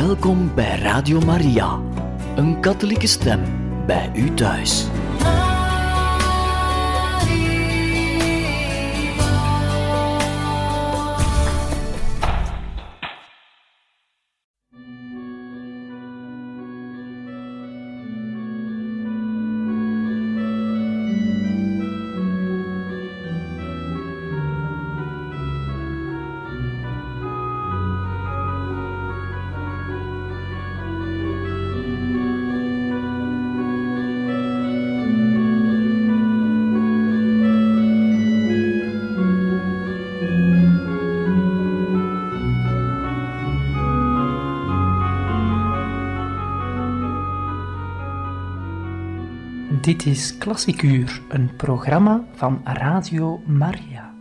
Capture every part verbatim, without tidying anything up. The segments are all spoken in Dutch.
Welkom bij Radio Maria, een katholieke stem bij u thuis. Dit is Klassiek Uur, een programma van Radio Maria.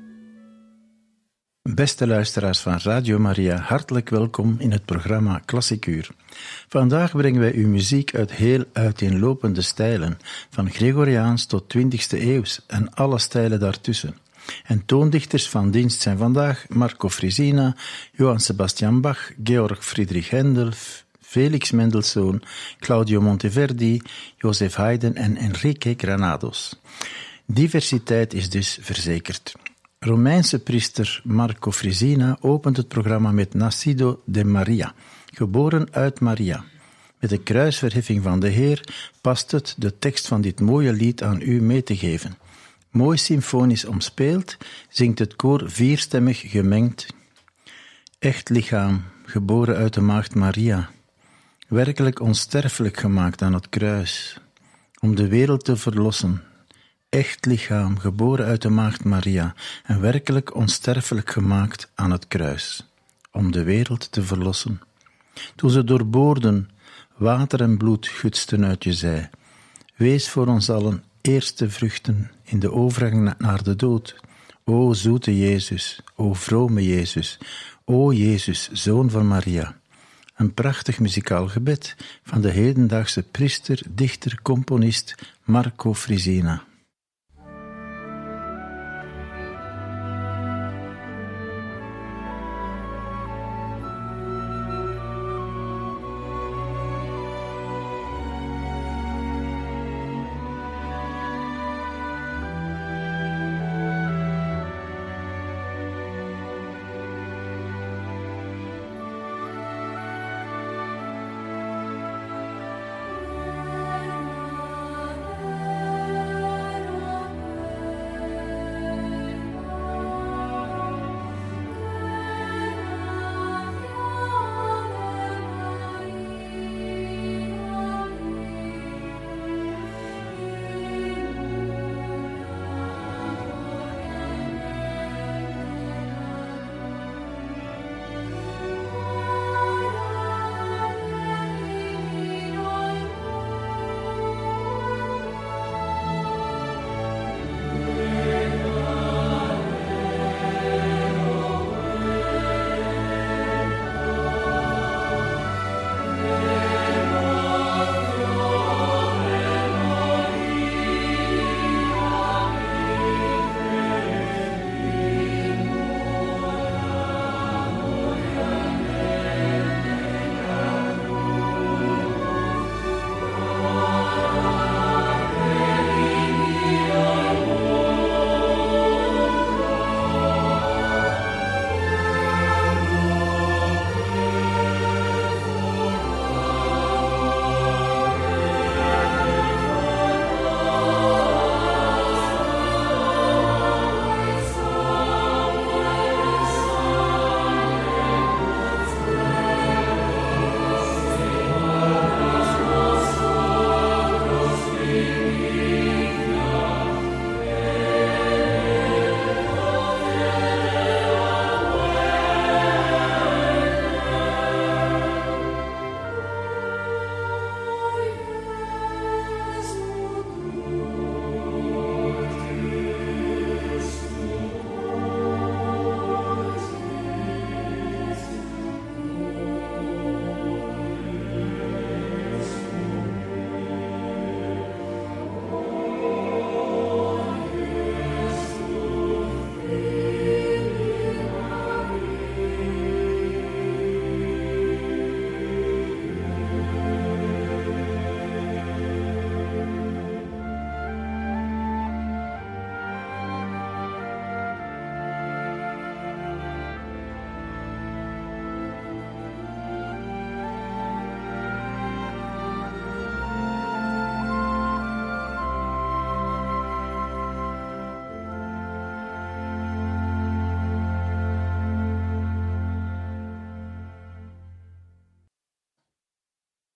Beste luisteraars van Radio Maria, hartelijk welkom in het programma Klassiek Uur. Vandaag brengen wij u muziek uit heel uiteenlopende stijlen, van Gregoriaans tot twintigste eeuws en alle stijlen daartussen. En toondichters van dienst zijn vandaag Marco Frisina, Johann Sebastian Bach, Georg Friedrich Händel, Felix Mendelssohn, Claudio Monteverdi, Joseph Haydn en Enrique Granados. Diversiteit is dus verzekerd. Romeinse priester Marco Frisina opent het programma met Nascido de Maria, geboren uit Maria. Met de kruisverheffing van de Heer past het de tekst van dit mooie lied aan u mee te geven. Mooi symfonisch omspeeld zingt het koor vierstemmig gemengd. Echt lichaam, geboren uit de maagd Maria, werkelijk onsterfelijk gemaakt aan het kruis, om de wereld te verlossen. Echt lichaam, geboren uit de maagd Maria, en werkelijk onsterfelijk gemaakt aan het kruis, om de wereld te verlossen. Toen ze doorboorden, water en bloed gutsten uit je zij. Wees voor ons allen eerste vruchten in de overgang naar de dood. O zoete Jezus, o vrome Jezus, o Jezus, Zoon van Maria. Een prachtig muzikaal gebed van de hedendaagse priester, dichter, componist Marco Frisina.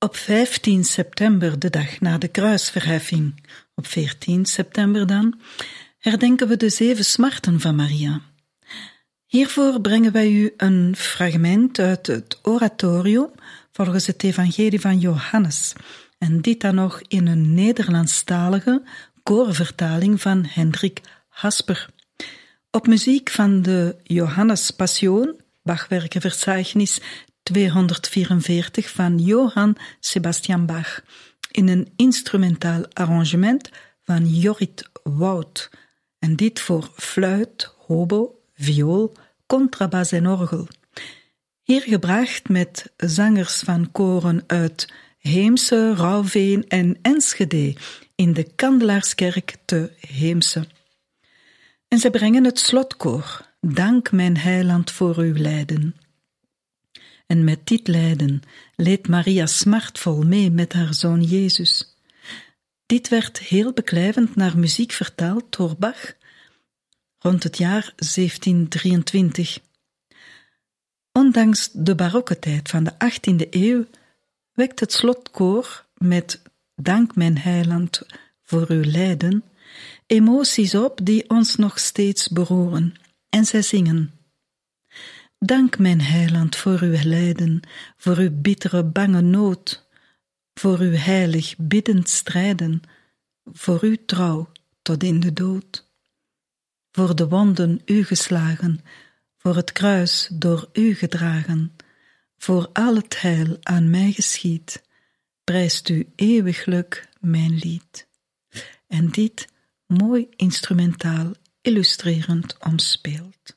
Op vijftien september, de dag na de kruisverheffing, op veertien september dan, herdenken we de zeven smarten van Maria. Hiervoor brengen wij u een fragment uit het oratorium volgens het evangelie van Johannes, en dit dan nog in een Nederlandstalige koorvertaling van Hendrik Hasper. Op muziek van de Johannes Passion, Bachwerkenverzeichnis tweehonderdvierenveertig van Johann Sebastian Bach, in een instrumentaal arrangement van Jorrit Wout, en dit voor fluit, hobo, viool, contrabas en orgel. Hier gebracht met zangers van koren uit Heemse, Rauwveen en Enschede in de Kandelaarskerk te Heemse. En zij brengen het slotkoor, Dank mijn heiland voor uw lijden. En met dit lijden leed Maria smartvol mee met haar zoon Jezus. Dit werd heel beklijvend naar muziek vertaald door Bach rond het jaar zeventienhonderddrieëntwintig. Ondanks de barokke tijd van de achttiende eeuw wekt het slotkoor met Dank mijn heiland voor uw lijden emoties op die ons nog steeds beroeren, en zij zingen: Dank mijn heiland voor uw lijden, voor uw bittere bange nood, voor uw heilig biddend strijden, voor uw trouw tot in de dood. Voor de wonden u geslagen, voor het kruis door u gedragen, voor al het heil aan mij geschied, prijst u eeuwiglijk mijn lied. En dit mooi instrumentaal illustrerend omspeelt.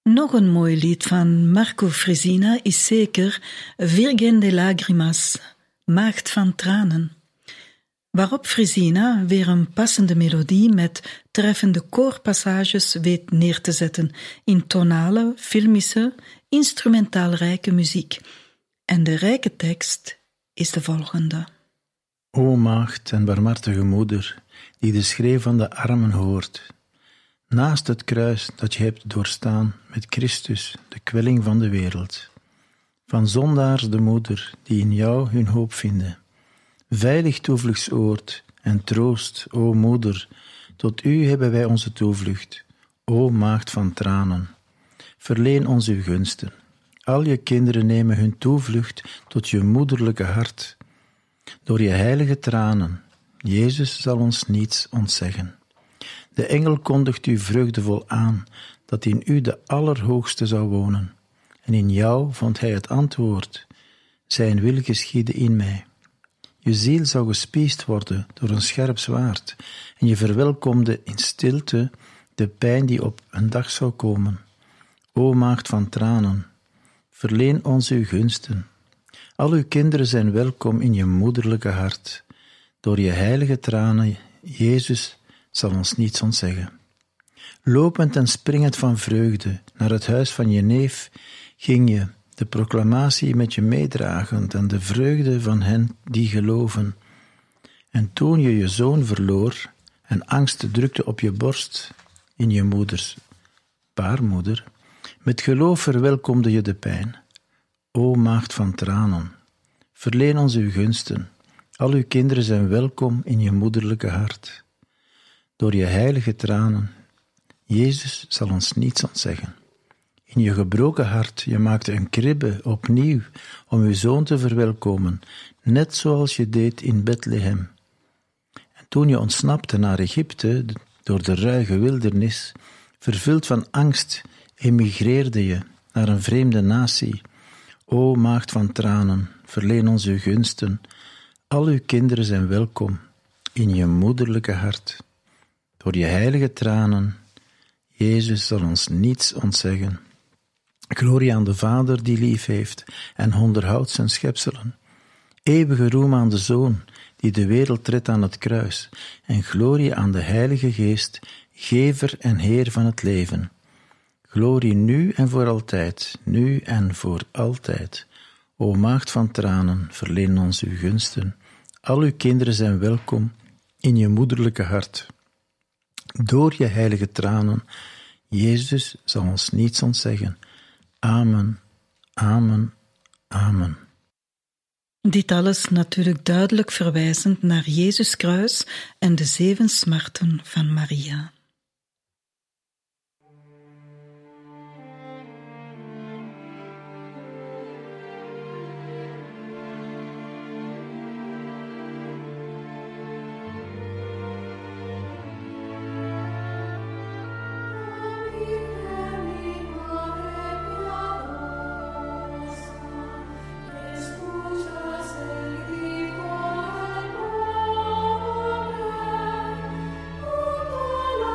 Nog een mooi lied van Marco Frisina is zeker Virgen de Lágrimas, Maagd van Tranen, waarop Frisina weer een passende melodie met treffende koorpassages weet neer te zetten in tonale, filmische, instrumentaalrijke muziek. En de rijke tekst is de volgende. O maagd en barmhartige moeder, die de schreeuw van de armen hoort, naast het kruis dat je hebt doorstaan met Christus, de kwelling van de wereld, van zondaars de moeder, die in jou hun hoop vinden, veilig toevluchtsoord en troost, o moeder, tot u hebben wij onze toevlucht, o maagd van tranen. Verleen ons uw gunsten. Al je kinderen nemen hun toevlucht tot je moederlijke hart. Door je heilige tranen, Jezus zal ons niets ontzeggen. De engel kondigt u vreugdevol aan, dat in u de Allerhoogste zou wonen. En in jou vond hij het antwoord, zijn wil geschieden in mij. Je ziel zou gespiesd worden door een scherp zwaard, en je verwelkomde in stilte de pijn die op een dag zou komen. O maagd van tranen, verleen ons uw gunsten. Al uw kinderen zijn welkom in je moederlijke hart. Door je heilige tranen, Jezus zal ons niets ontzeggen. Lopend en springend van vreugde naar het huis van je neef ging je, de proclamatie met je meedragend en de vreugde van hen die geloven. En toen je je zoon verloor en angst drukte op je borst in je moeders baarmoeder, met geloof verwelkomde je de pijn. O maagd van tranen, verleen ons uw gunsten. Al uw kinderen zijn welkom in je moederlijke hart. Door je heilige tranen, Jezus zal ons niets ontzeggen. In je gebroken hart, je maakte een kribbe opnieuw om uw zoon te verwelkomen, net zoals je deed in Bethlehem. En toen je ontsnapte naar Egypte, door de ruige wildernis, vervuld van angst, emigreerde je naar een vreemde natie. O maagd van tranen, verleen ons uw gunsten. Al uw kinderen zijn welkom in je moederlijke hart. Door je heilige tranen, Jezus zal ons niets ontzeggen. Glorie aan de Vader die lief heeft en onderhoudt zijn schepselen. Eeuwige roem aan de Zoon die de wereld treedt aan het kruis. En glorie aan de Heilige Geest, gever en Heer van het leven. Glorie nu en voor altijd, nu en voor altijd. O maagd van tranen, verleen ons uw gunsten. Al uw kinderen zijn welkom in je moederlijke hart. Door je heilige tranen, Jezus zal ons niets ontzeggen. Amen, amen, amen. Dit alles natuurlijk duidelijk verwijzend naar Jezus kruis en de zeven smarten van Maria. Oh,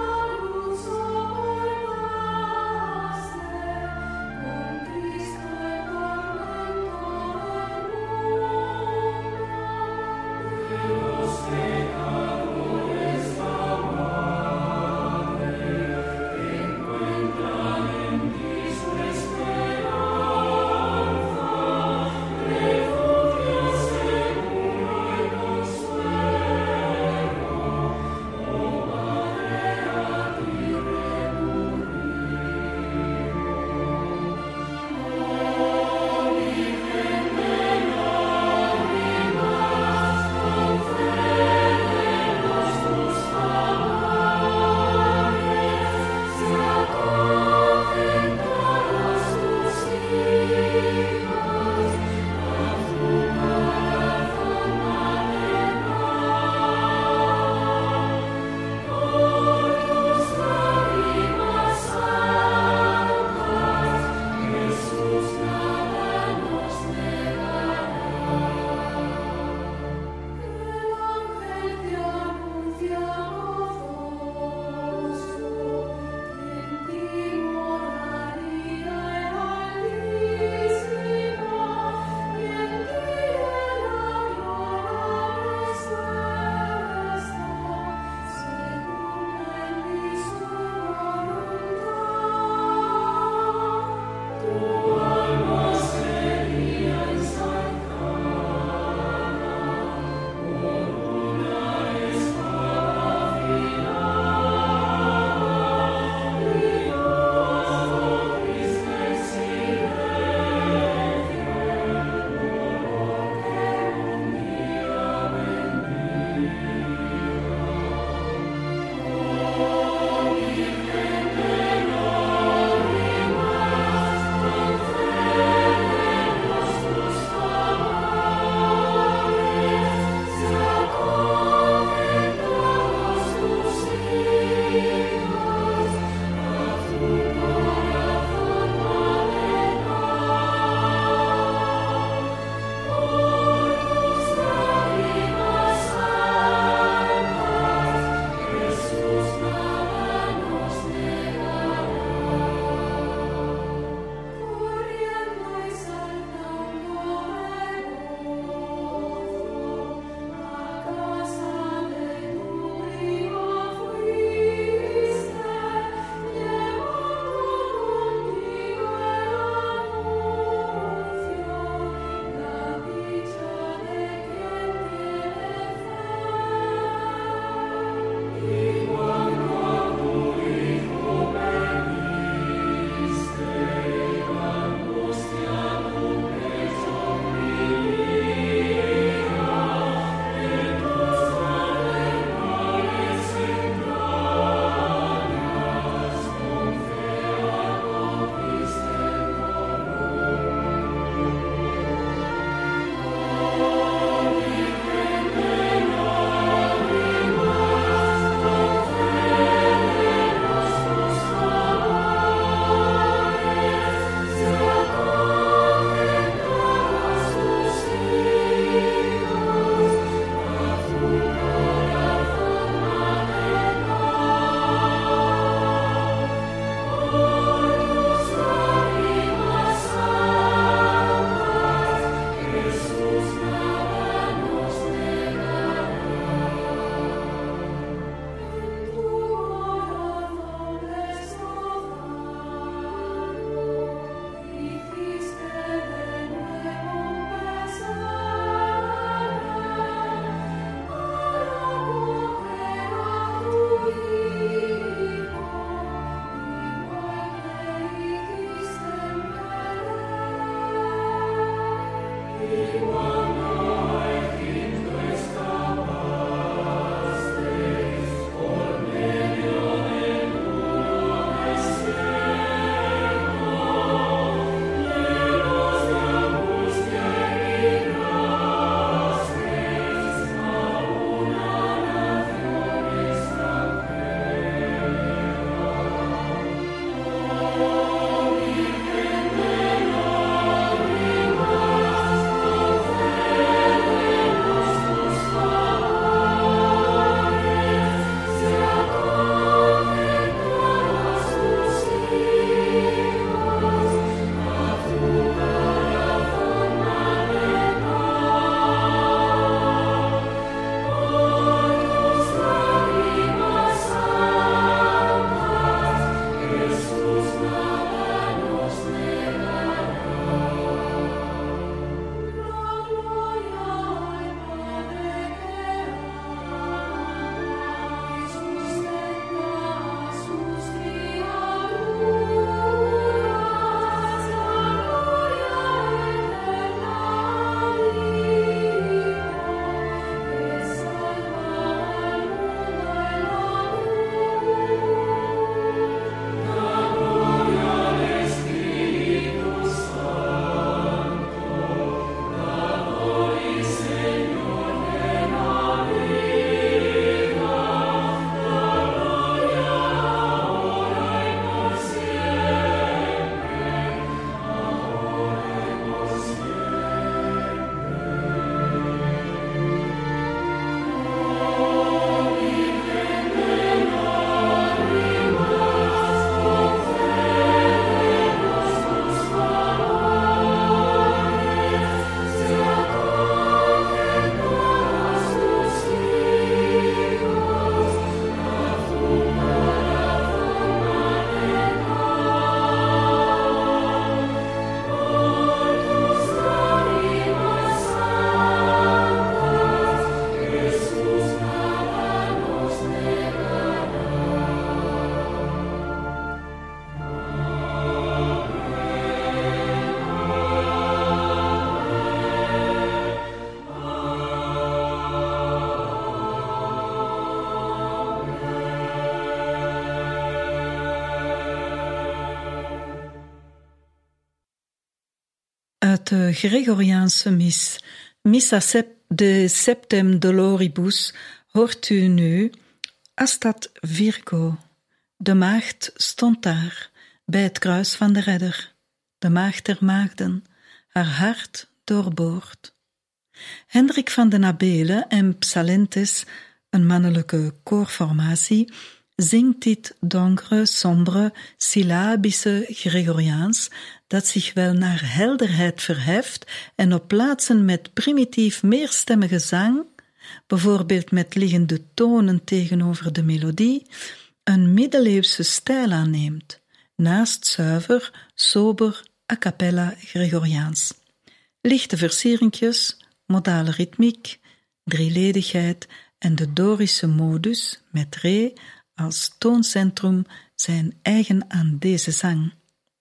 de Gregoriaanse mis, Missa de Septem Doloribus, hoort u nu Astat Virgo. De maagd stond daar, bij het kruis van de Redder, de maagd der maagden, haar hart doorboord. Hendrik van den Abele en Psalentes, een mannelijke koorformatie, zingt dit donkere, sombre, syllabische Gregoriaans, dat zich wel naar helderheid verheft en op plaatsen met primitief meerstemmige zang, bijvoorbeeld met liggende tonen tegenover de melodie, een middeleeuwse stijl aanneemt, naast zuiver, sober, a cappella Gregoriaans. Lichte versieringjes, modale ritmiek, drieledigheid en de Dorische modus met re als tooncentrum zijn eigen aan deze zang.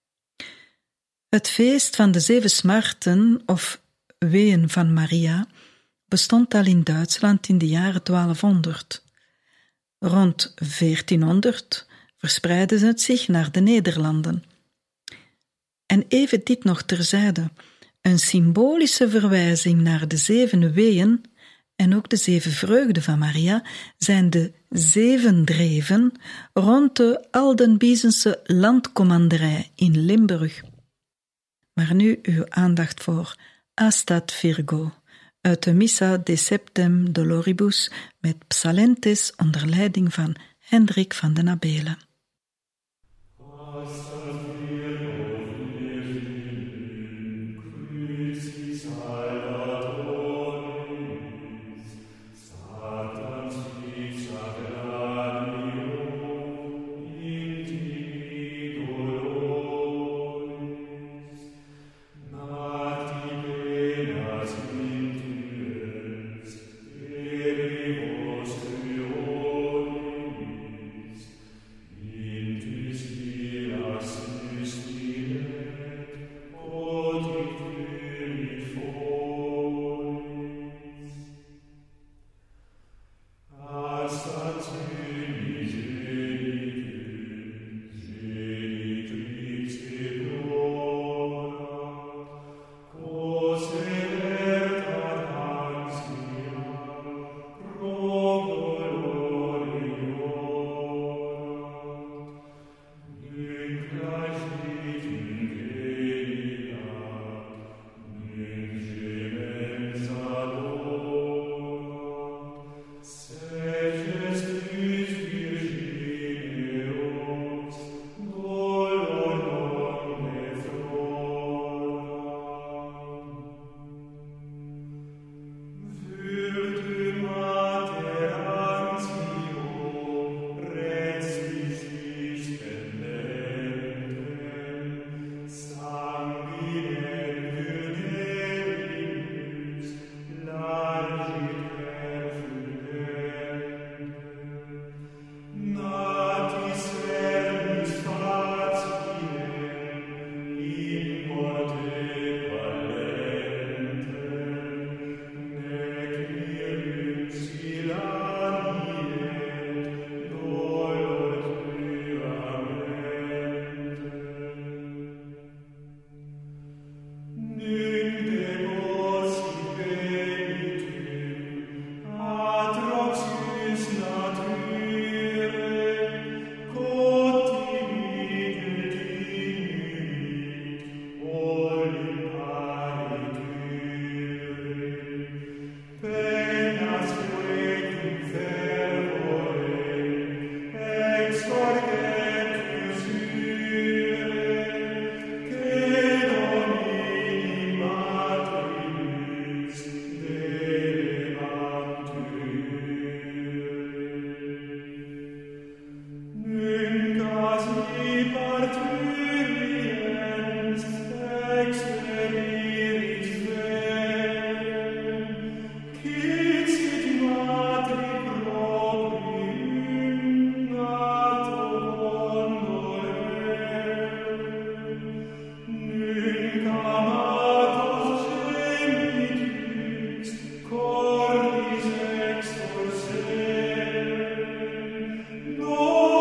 Het feest van de zeven smarten, of weeën van Maria, bestond al in Duitsland in de jaren twaalfhonderd. Rond veertienhonderd verspreidde het zich naar de Nederlanden. En even dit nog terzijde, een symbolische verwijzing naar de zeven weeën en ook de zeven vreugden van Maria zijn de zeven dreven rond de Aldenbiezense landcommanderij in Limburg. Maar nu uw aandacht voor Astat Virgo, uit de Missa de Septem Doloribus met Psalentes onder leiding van Hendrik van den Abele.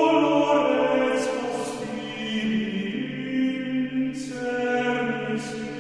Service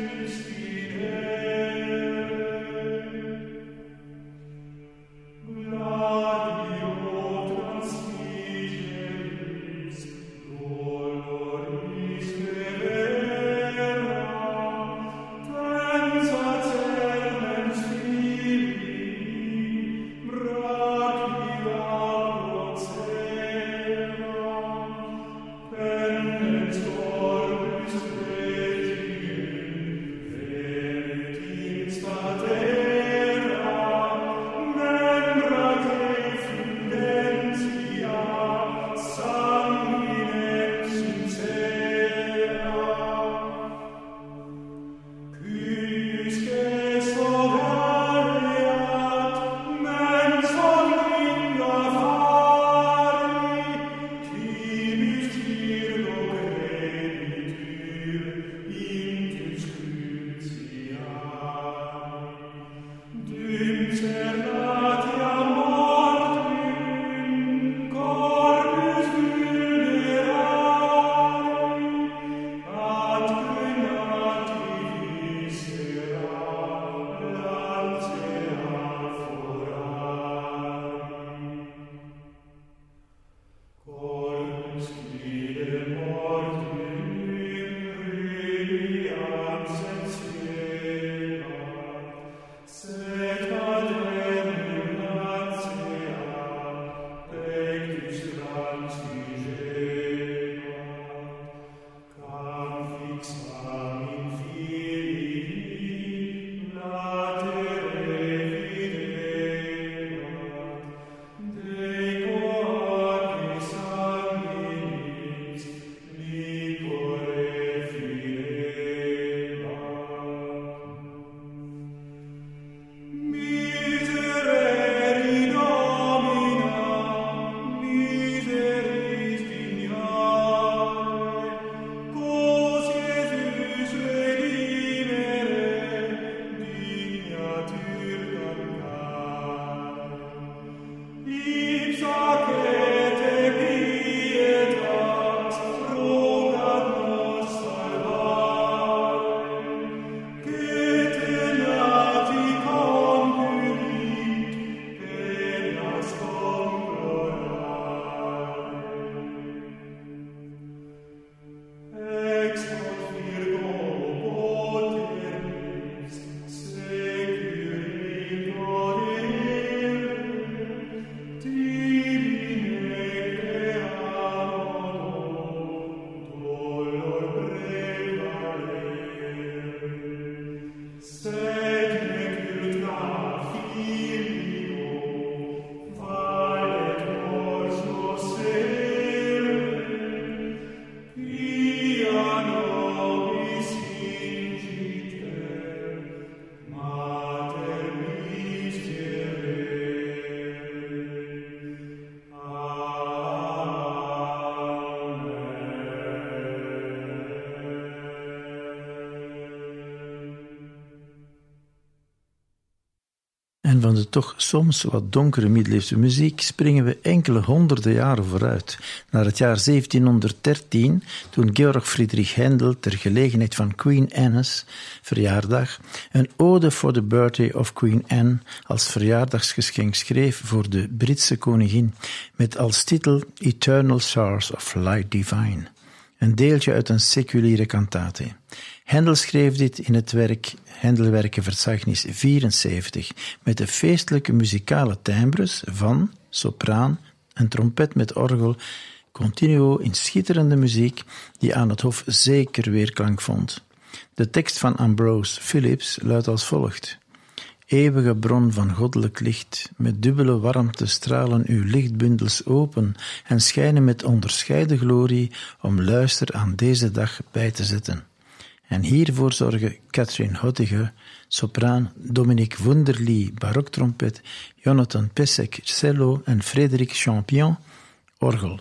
En van de toch soms wat donkere middeleeuwse muziek springen we enkele honderden jaren vooruit, naar het jaar zeventienhonderddertien, toen Georg Friedrich Händel ter gelegenheid van Queen Anne's verjaardag een ode for the birthday of Queen Anne als verjaardagsgeschenk schreef voor de Britse koningin, met als titel Eternal Source of Light Divine, een deeltje uit een seculiere kantate. Händel schreef dit in het werk Händelwerken Verzeichnis vierenzeventig met de feestelijke muzikale timbres van sopraan en trompet met orgel, continuo in schitterende muziek die aan het hof zeker weerklank vond. De tekst van Ambrose Philips luidt als volgt: Eeuwige bron van goddelijk licht, met dubbele warmte stralen uw lichtbundels open en schijnen met onderscheiden glorie om luister aan deze dag bij te zetten. En hiervoor zorgen Catherine Hottiger, sopraan, Dominique Wunderli, baroktrompet, Jonathan Pesek, cello en Frédéric Champion, orgel.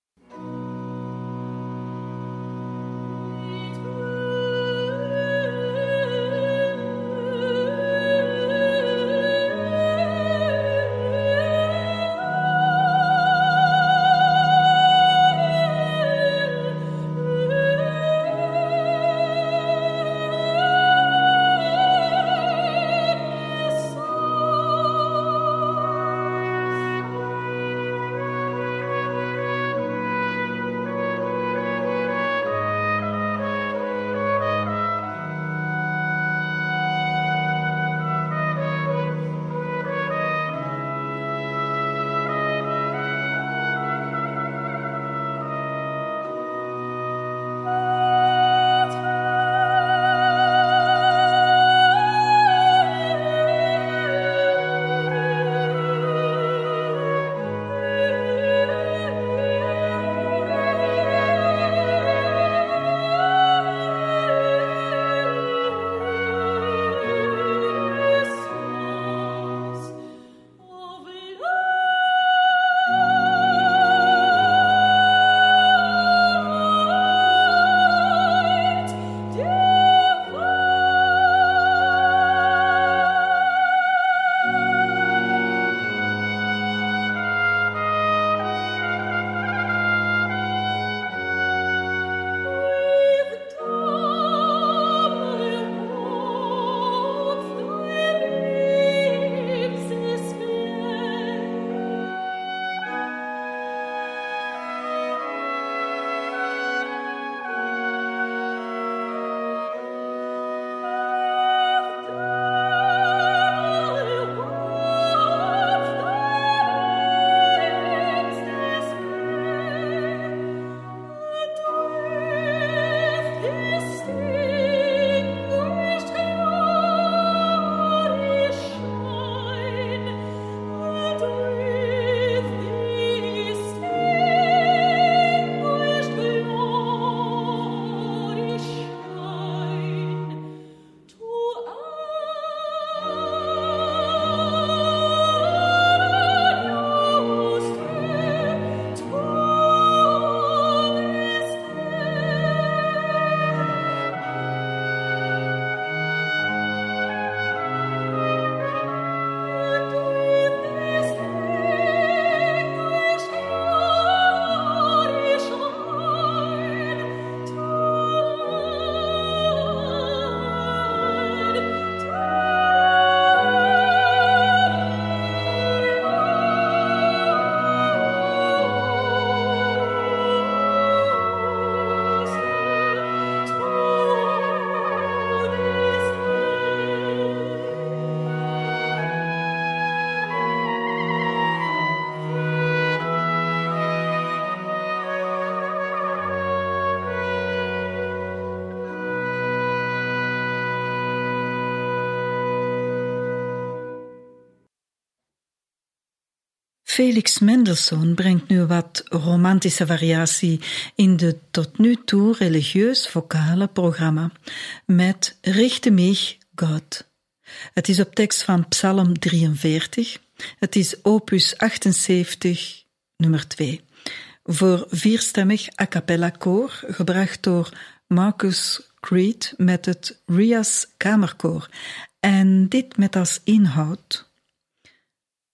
Felix Mendelssohn brengt nu wat romantische variatie in de tot nu toe religieus-vocale programma met Richte mich, Gott. Het is op tekst van Psalm drieënveertig. Het is opus achtenzeventig, nummer twee. Voor vierstemmig a cappella koor, gebracht door Marcus Creed met het Rias Kamerkoor. En dit met als inhoud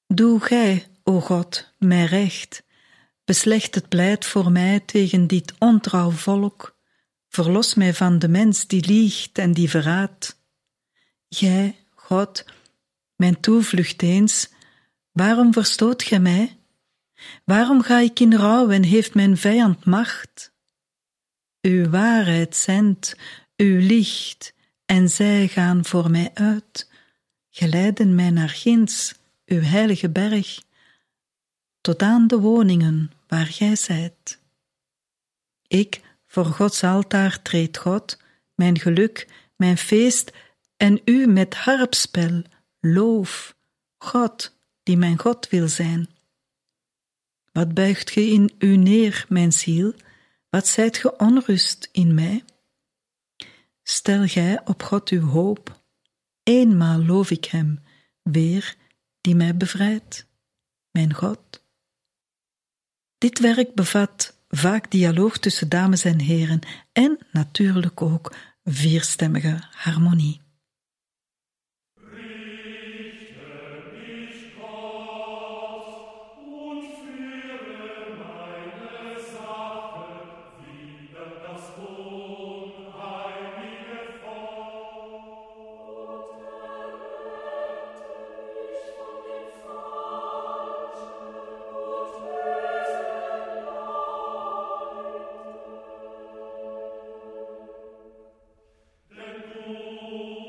Doe gij, o God, mij recht. Beslecht het pleit voor mij tegen dit ontrouw volk. Verlos mij van de mens die liegt en die verraadt. Gij, God, mijn toevlucht eens, waarom verstoot gij mij? Waarom ga ik in rouw en heeft mijn vijand macht? Uw waarheid zendt, uw licht, en zij gaan voor mij uit. Geleiden mij naar ginds, uw heilige berg, tot aan de woningen waar gij zijt. Ik, voor Gods altaar treed God, mijn geluk, mijn feest, en u met harpspel, loof, God, die mijn God wil zijn. Wat buigt ge in u neer, mijn ziel? Wat zijt ge onrust in mij? Stel gij op God uw hoop. Eenmaal loof ik hem, weer, die mij bevrijdt, mijn God. Dit werk bevat vaak dialoog tussen dames en heren en natuurlijk ook vierstemmige harmonie. Denn du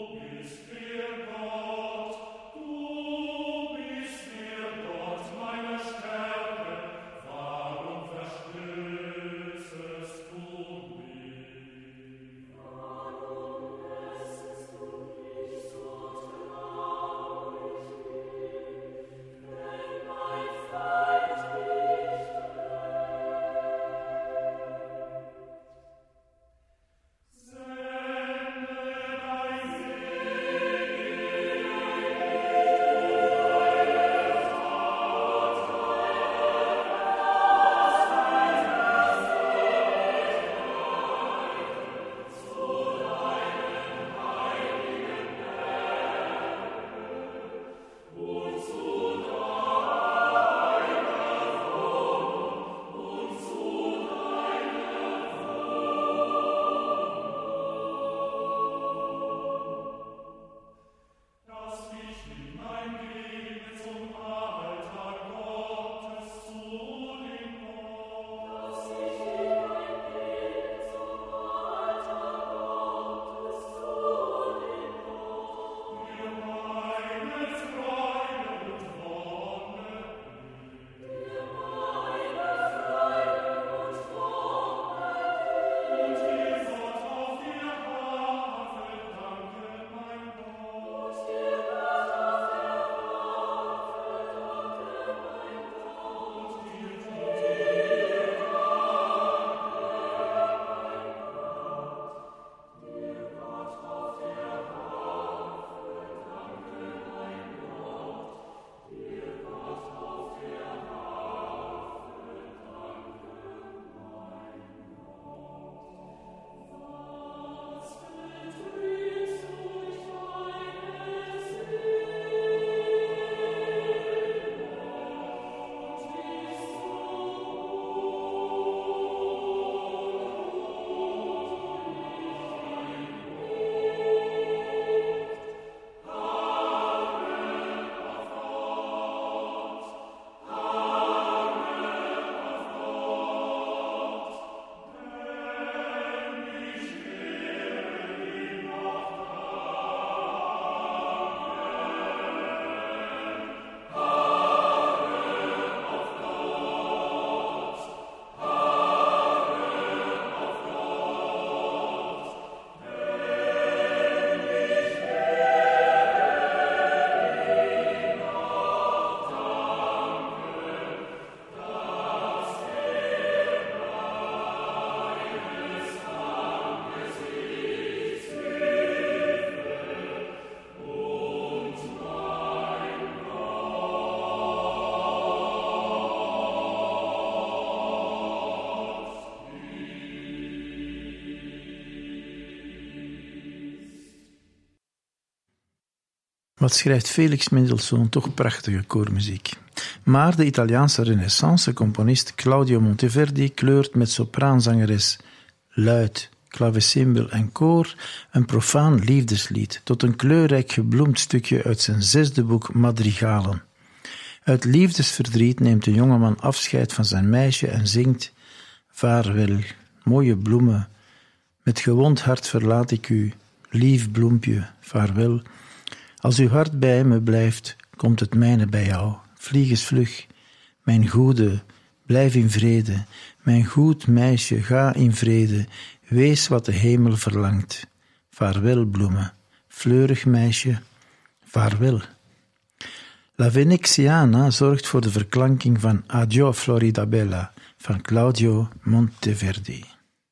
Wat schrijft Felix Mendelssohn toch prachtige koormuziek. Maar de Italiaanse renaissance-componist Claudio Monteverdi kleurt met sopraanzangeres, luid, klavecimbel en koor een profaan liefdeslied tot een kleurrijk gebloemd stukje uit zijn zesde boek Madrigalen. Uit liefdesverdriet neemt de jongeman afscheid van zijn meisje en zingt: vaarwel, mooie bloemen, met gewond hart verlaat ik u, lief bloempje, vaarwel. Als uw hart bij me blijft, komt het mijne bij jou. Vlieg eens vlug, mijn goede, blijf in vrede. Mijn goed meisje, ga in vrede. Wees wat de hemel verlangt. Vaarwel, bloemen. Fleurig meisje, vaarwel. La Veneziana zorgt voor de verklanking van Addio Florida Bella van Claudio Monteverdi.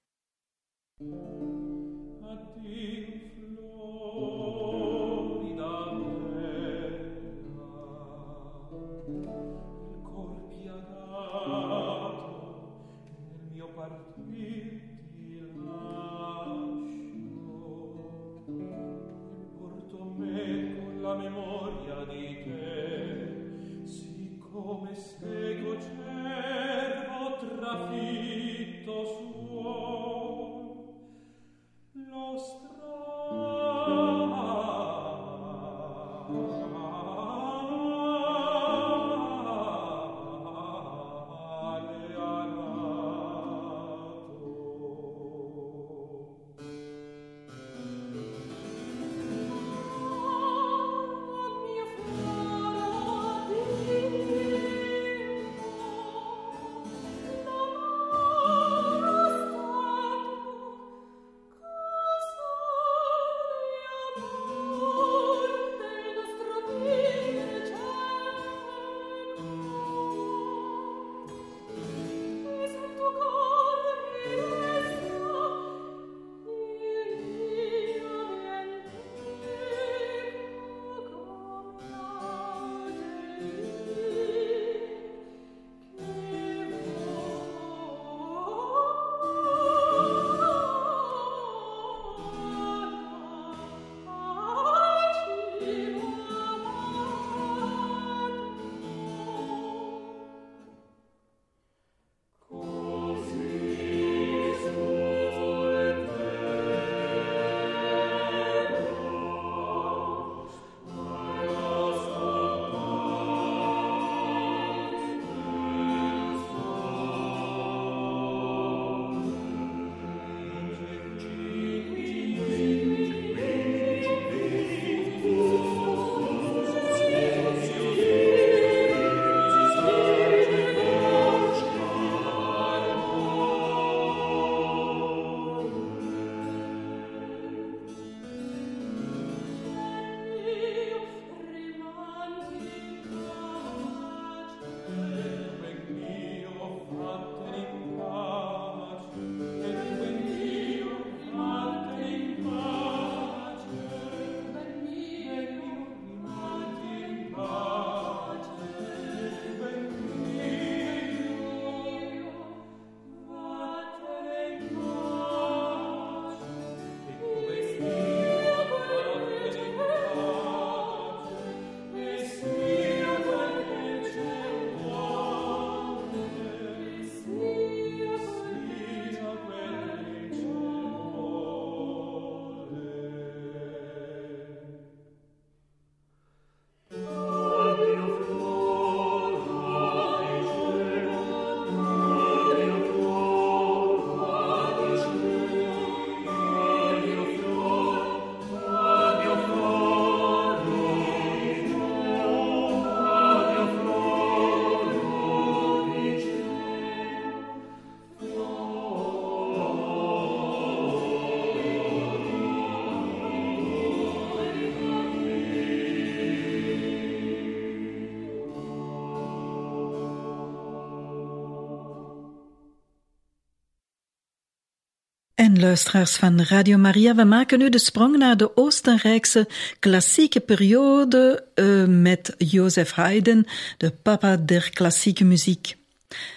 En luisteraars van Radio Maria, we maken nu de sprong naar de Oostenrijkse klassieke periode uh, met Joseph Haydn, de papa der klassieke muziek.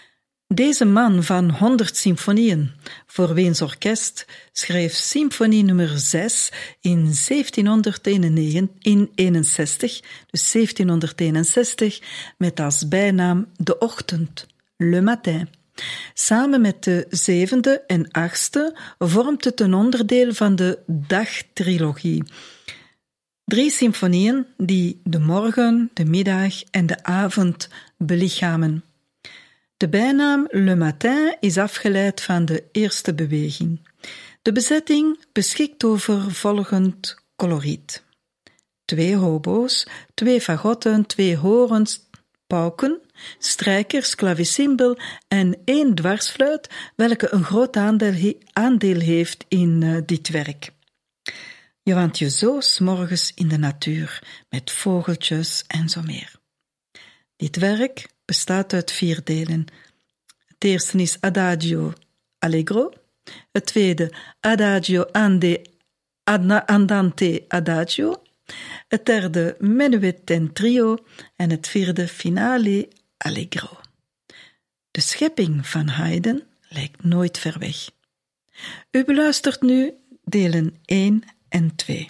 Deze man van honderd symfonieën voor Weens orkest schreef symfonie nummer zes in zeventienhonderdeenenzestig, dus zeventienhonderdeenenzestig, met als bijnaam De Ochtend, Le Matin. Samen met de zevende en achtste vormt het een onderdeel van de Dagtrilogie. Drie symfonieën die de morgen, de middag en de avond belichamen. De bijnaam Le Matin is afgeleid van de eerste beweging. De bezetting beschikt over volgend coloriet. Twee hobo's, twee fagotten, twee horens, pauken, strijkers, klavecimbel en één dwarsfluit, welke een groot aandeel, he- aandeel heeft in uh, dit werk. Je want je zo 's morgens in de natuur, met vogeltjes en zo meer. Dit werk bestaat uit vier delen. Het eerste is Adagio Allegro, het tweede Adagio ande, Andante Adagio, het derde Menuet en Trio en het vierde Finale Allegro. De schepping van Haydn lijkt nooit ver weg. U beluistert nu delen één en twee.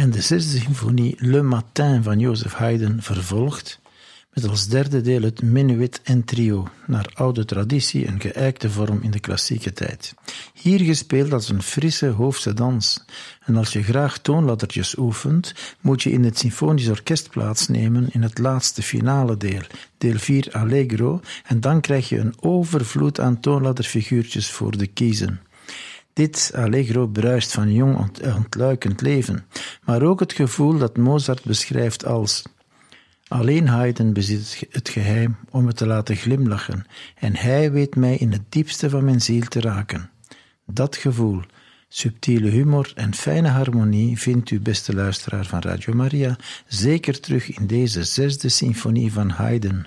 en de zesde symfonie Le Matin van Joseph Haydn vervolgt, met als derde deel het menuet en trio, naar oude traditie een geëikte vorm in de klassieke tijd. Hier gespeeld als een frisse hoofdse dans. En als je graag toonladdertjes oefent, moet je in het symfonisch orkest plaatsnemen in het laatste finale deel, deel vier Allegro, en dan krijg je een overvloed aan toonladderfiguurtjes voor de kiezen. Dit Allegro bruist van jong ont- ontluikend leven, maar ook het gevoel dat Mozart beschrijft als: alleen Haydn bezit het geheim om me te laten glimlachen en hij weet mij in het diepste van mijn ziel te raken. Dat gevoel, subtiele humor en fijne harmonie vindt u, beste luisteraar van Radio Maria, zeker terug in deze zesde symfonie van Haydn.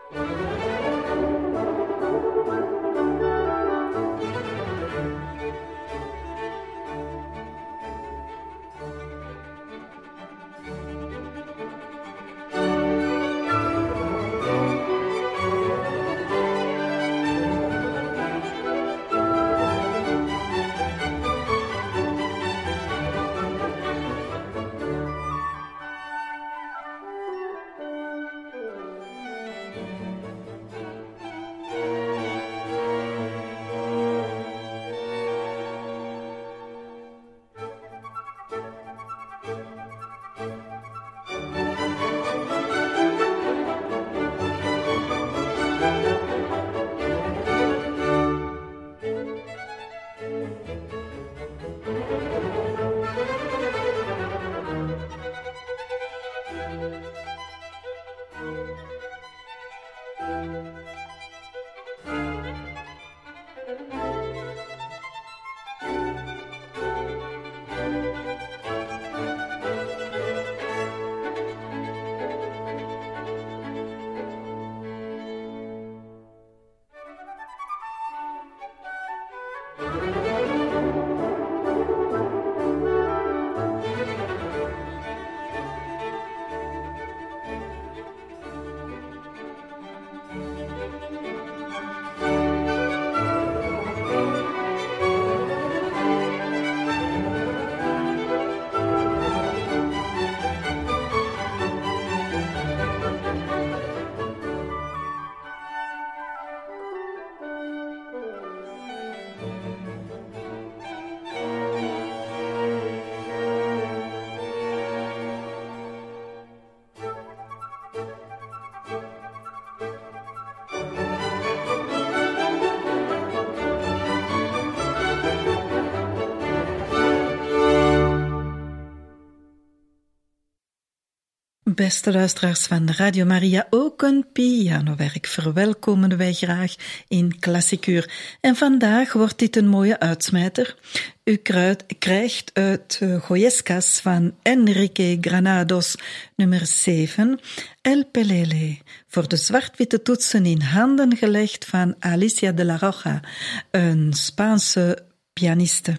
Beste luisteraars van Radio Maria, ook een pianowerk verwelkomen wij graag in Klassikuur. En vandaag wordt dit een mooie uitsmijter. U krijgt uit Goyescas van Enrique Granados nummer zeven, El Pelele, voor de zwart-witte toetsen in handen gelegd van Alicia de la Roja, een Spaanse pianiste.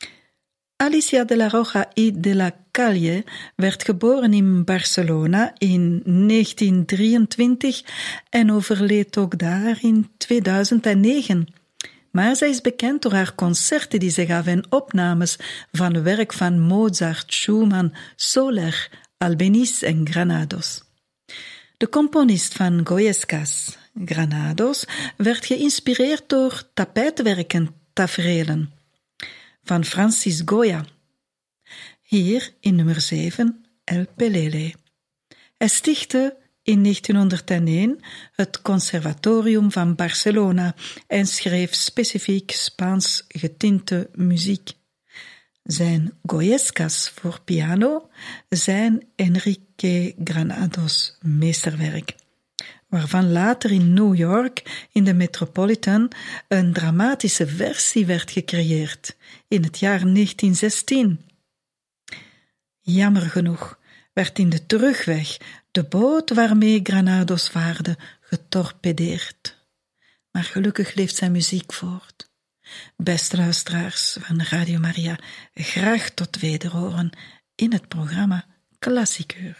Alicia de la Roja y de la Calle werd geboren in Barcelona in negentien drieëntwintig en overleed ook daar in tweeduizend negen. Maar zij is bekend door haar concerten die ze gaf en opnames van werk van Mozart, Schumann, Soler, Albéniz en Granados. De componist van Goyescas, Granados, werd geïnspireerd door tapijtwerk en taferelen van Francis Goya. Hier in nummer zeven, El Pelele. Hij stichtte in negentienhonderdéén het Conservatorium van Barcelona en schreef specifiek Spaans getinte muziek. Zijn Goyescas voor piano zijn Enrique Granados meesterwerk, waarvan later in New York in de Metropolitan een dramatische versie werd gecreëerd in het jaar negentien zestien. Jammer genoeg werd in de terugweg de boot waarmee Granados vaarde getorpedeerd. Maar gelukkig leeft zijn muziek voort. Beste luisteraars van Radio Maria, graag tot wederhoren in het programma Klassikuur.